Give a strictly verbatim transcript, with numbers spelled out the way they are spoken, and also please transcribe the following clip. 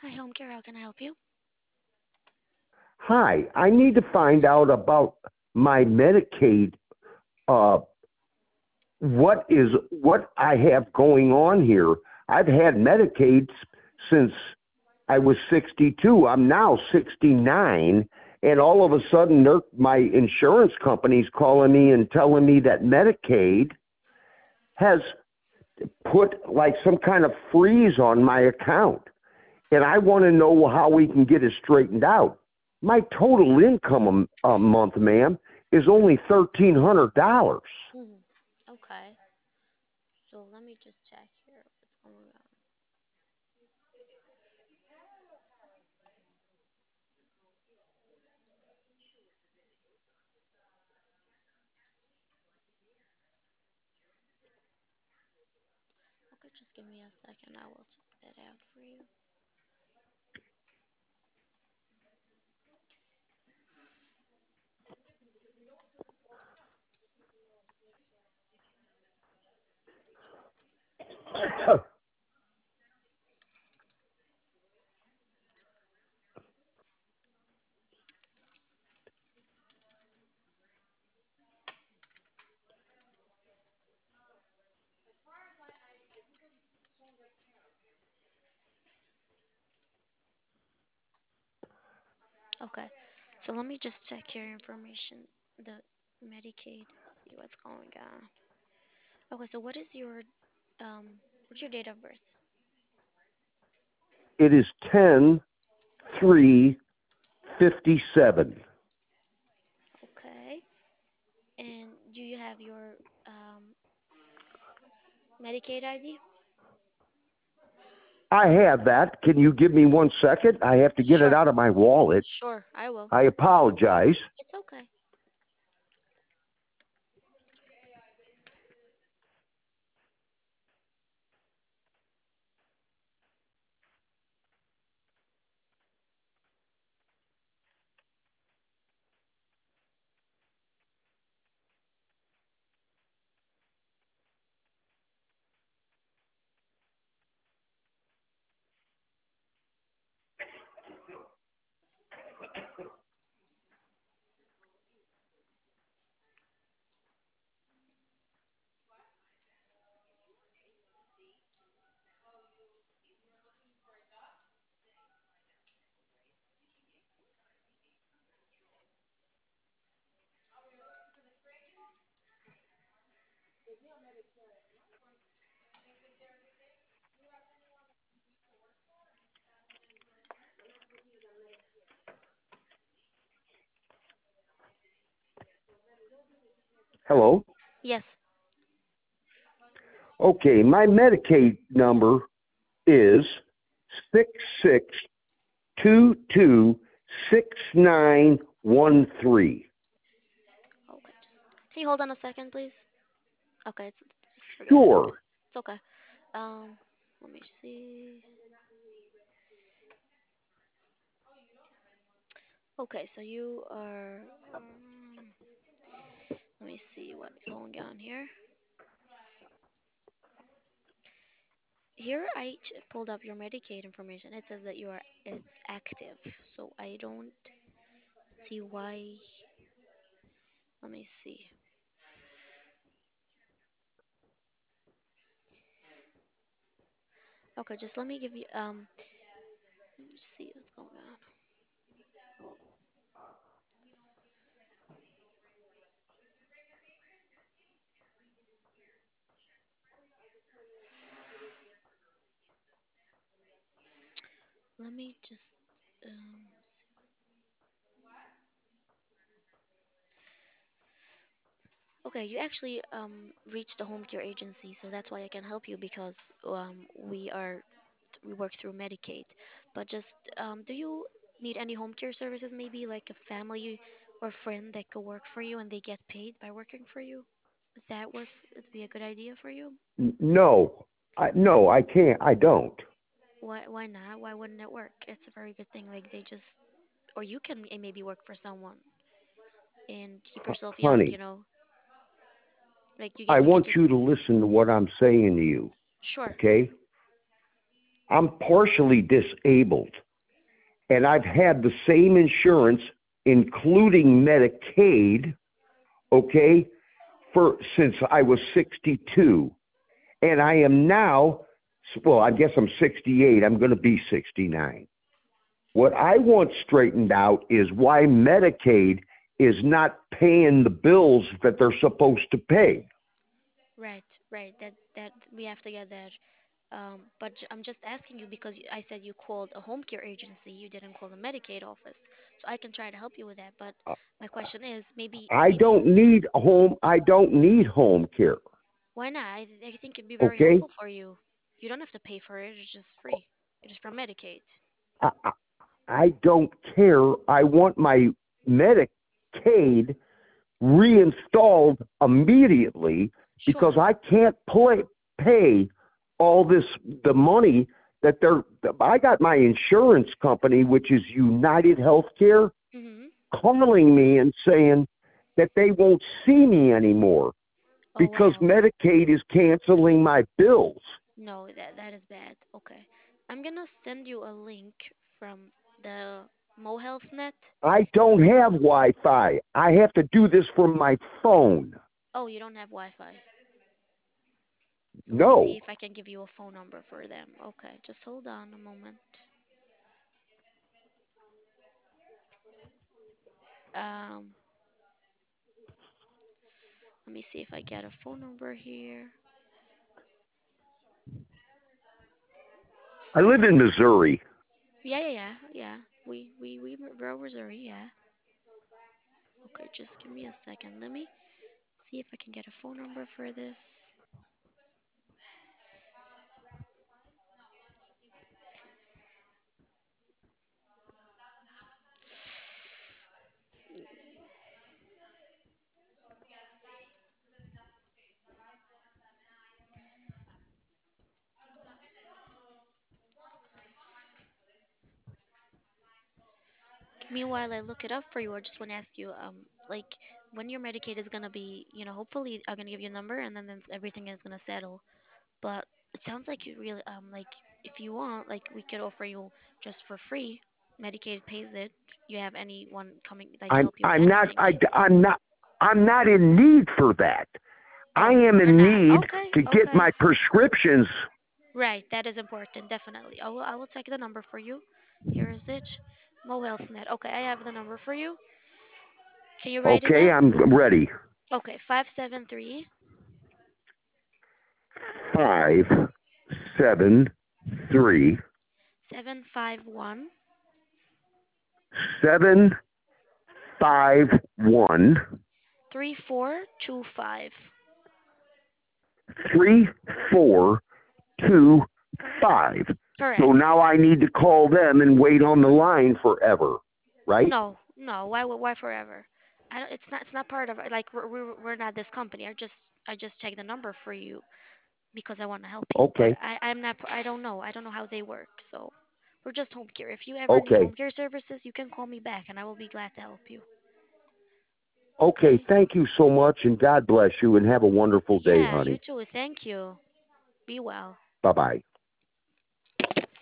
Hi, home care. How can I help you? Hi, I need to find out about my Medicaid. Uh, what is what I have going on here? I've had Medicaid since I was sixty-two. I'm now sixty-nine, and all of a sudden, they're- my insurance company's calling me and telling me that Medicaid has put like some kind of freeze on my account, and I want to know how we can get it straightened out. My total income a, a month, ma'am, is only thirteen hundred dollars. Hmm. Okay. So let me just check here what's going on. Okay, just give me a second. I will check that out for you. Okay. So let me just check your information, the Medicaid, see what's going on. Okay, so what is your um what's your date of birth? It is ten three fifty-seven. Okay. And do you have your um Medicaid I D? I have that. Can you give me one second? I have to get it Sure. out of my wallet. Sure, I will. I apologize. It's okay. Hello? Yes. Okay, my Medicaid number is six six two two six nine one three. Okay, just can you hold on a second, please? Okay, it's just forget it. Sure. It's okay. Um, let me see. Okay, so you are. Um, let me see what's going on here. Here I ch- pulled up your Medicaid information. It says that you are it's active. So I don't see why. Let me see. Okay, just let me give you um. Let me see what's going on. Let me just um. Okay, you actually um reached the home care agency, so that's why I can help you because um we are we work through Medicaid. But just um do you need any home care services maybe like a family or friend that could work for you and they get paid by working for you? Does that work? It'd be a good idea for you? N- No, I, no, I can't. I don't. Why why not? Why wouldn't it work? It's a very good thing. Like they just or you can m- maybe work for someone and keep H- yourself young, you honey, know? Like you I get you can want just you to listen to what I'm saying to you, sure. okay? I'm partially disabled, and I've had the same insurance, including Medicaid, okay, for since I was sixty-two. And I am now, well, I guess I'm sixty-eight. I'm going to be sixty-nine. What I want straightened out is why Medicaid is not paying the bills that they're supposed to pay. Right, right. That that we have to get that. Um, but j- I'm just asking you because you- I said you called a home care agency. You didn't call the Medicaid office, so I can try to help you with that. But my question is, maybe I maybe don't need home. I don't need home care. why not? I, th- I think it'd be very Okay, helpful for you. You don't have to pay for it. It's just free. It is from Medicaid. I, I, I don't care. I want my Medicaid reinstalled immediately because Sure. I can't play, pay all this the money that they're. I got my insurance company, which is United Healthcare, Mm-hmm. calling me and saying that they won't see me anymore Oh because wow. Medicaid is canceling my bills. No, that that is bad. Okay. I'm gonna send you a link from the Mo Health Net. I don't have Wi-Fi. I have to do this from my phone. Oh, you don't have Wi-Fi. Let me see No. if I can give you a phone number for them. Okay, just hold on a moment. Um, Let me see if I get a phone number here. I live in Missouri. Yeah, yeah, yeah, yeah. We we we we're Missouri. Yeah. Okay, just give me a second. Let me see if I can get a phone number for this. Meanwhile, I look it up for you. I just want to ask you, um, like when your Medicaid is gonna be, you know, hopefully I'm gonna give you a number and then, then everything is gonna settle. But it sounds like you really, um, like if you want, like we could offer you just for free. Medicaid pays it. You have anyone coming like I'm help you with I'm not anything? I, I'm not I'm not in need for that. I Oh, am you're in not. need Okay, to get okay. my prescriptions. Right, that is important, definitely. I will I will take the number for you. Here is it. Mo Health Net. Okay, I have the number for you. Can you write it Okay, down? I'm ready. Okay, five seven three Five, seven, three, seven five one seven, five, one, three four two five. three, four, two, five. So Correct. now I need to call them and wait on the line forever, right? No, no. Why would- why forever? I don't, it's not it's not part of like we're, we're we're not this company. I just I just take the number for you because I want to help you. But Okay, I I'm not I don't know. I don't know how they work. So we're just home care. If you ever need okay, home care services, you can call me back and I will be glad to help you. okay. Okay? Thank you so much, and God bless you, and have a wonderful day, Yeah, you honey. too. Thank you. Be well. Bye bye.